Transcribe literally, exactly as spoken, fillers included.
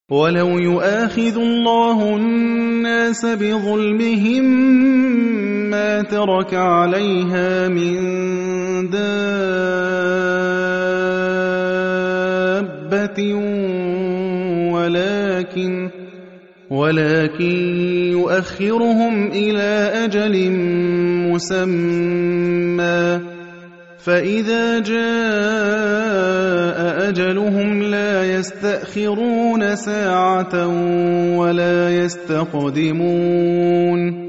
وَلَوْ يُؤَاخِذُ اللَّهُ النَّاسَ بِظُلْمِهِم مَّا تَرَكَ عَلَيْهَا مِن دَابَّةٍ وَلَٰكِن وَلَٰكِن يُؤَخِّرُهُمْ إِلَىٰ أَجَلٍ مُّسَمًّى ۖ فَإِذَا جَاءَ أَجَلُهُمْ لَا يَسْتَأْخِرُونَ سَاعَةً وَلَا يَسْتَقْدِمُونَ